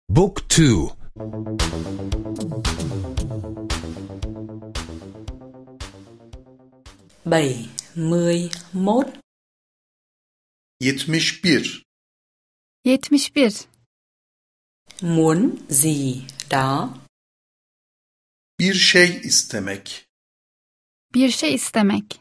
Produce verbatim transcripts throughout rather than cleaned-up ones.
Book two. bảy mươi mốt. Yetmiş bir. Yetmiş bir. Muốn gì đó. Bir şey istemek. Bir şey istemek.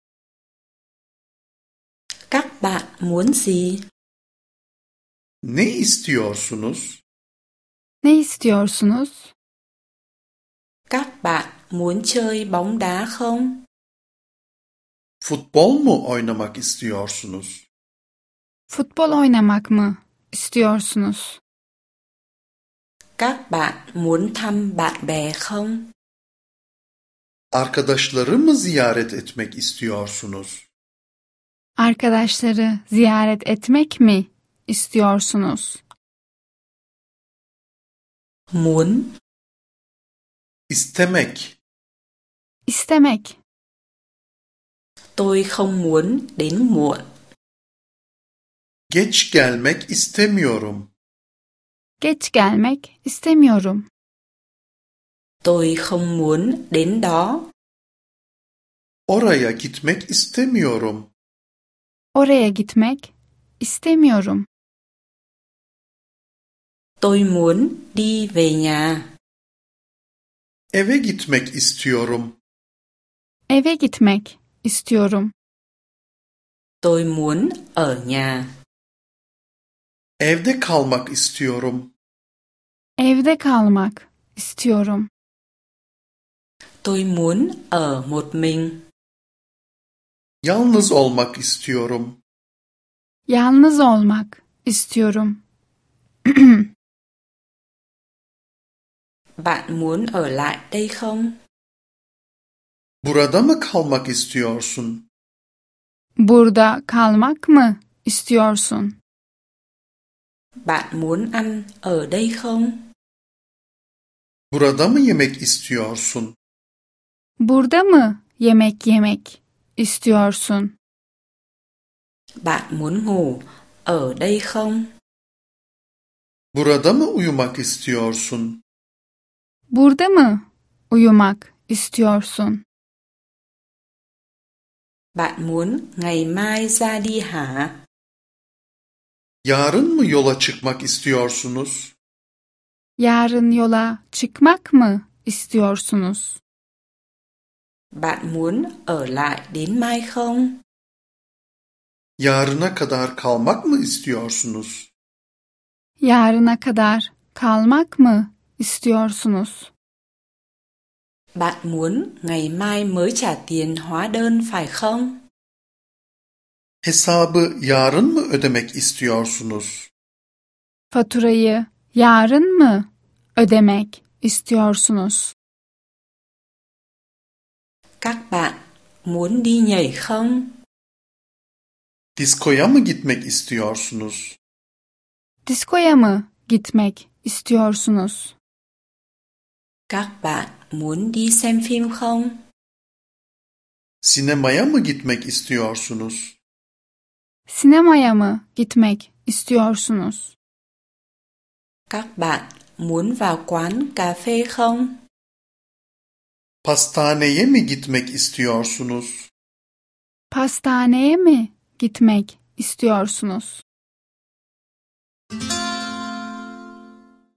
Các bạn muốn gì? Ne istiyorsunuz? Ne istiyorsunuz? Các bạn muốn chơi bóng đá không? Futbol mu oynamak istiyorsunuz? Futbol oynamak mı istiyorsunuz? Các bạn muốn thăm bạn bè không? Arkadaşları mı ziyaret etmek istiyorsunuz? Arkadaşları ziyaret etmek mi istiyorsunuz? Muốn. İstemek. İstemek. Tôi không muốn đến muộn. Geç gelmek istemiyorum. Geç gelmek istemiyorum. Tôi không muốn đến đó. Oraya gitmek istemiyorum. Oraya gitmek istemiyorum. Tôi muốn đi về nhà. Eve gitmek istiyorum. Eve gitmek istiyorum. Tôi muốn ở nhà. Evde kalmak istiyorum. Evde kalmak istiyorum. Tôi muốn ở một mình. Yalnız olmak istiyorum. Yalnız olmak istiyorum. Bạn muốn ở lại đây không? Burada mı kalmak istiyorsun? Burada kalmak mı istiyorsun? Bạn muốn ăn ở đây không? Burada mı yemek istiyorsun? Burada mı yemek yemek istiyorsun? Bạn muốn ngủ ở đây không? Burada mı uyumak istiyorsun? Burada mı uyumak istiyorsun? Bạn muốn ngày mai ra đi hả? Yarın mı yola çıkmak istiyorsunuz? Yarın yola çıkmak mı istiyorsunuz? Bạn muốn ở lại đến mai không? Yarına kadar kalmak mı istiyorsunuz? Yarına kadar kalmak mı istiyorsunuz? Bạn muốn ngày mai mới trả tiền hóa đơn phải không? Hesabı yarın mı ödemek istiyorsunuz? Faturayı yarın mı ödemek istiyorsunuz? Các bạn muốn đi nhảy không? Diskoya mı gitmek istiyorsunuz? Diskoya mı gitmek istiyorsunuz? Các bạn muốn đi xem phim không? Sinemaya mı gitmek istiyorsunuz? Sinemaya mı gitmek istiyorsunuz? Các bạn muốn vào quán cà phê không? Pastaneye mi gitmek istiyorsunuz? Pastaneye mi gitmek istiyorsunuz?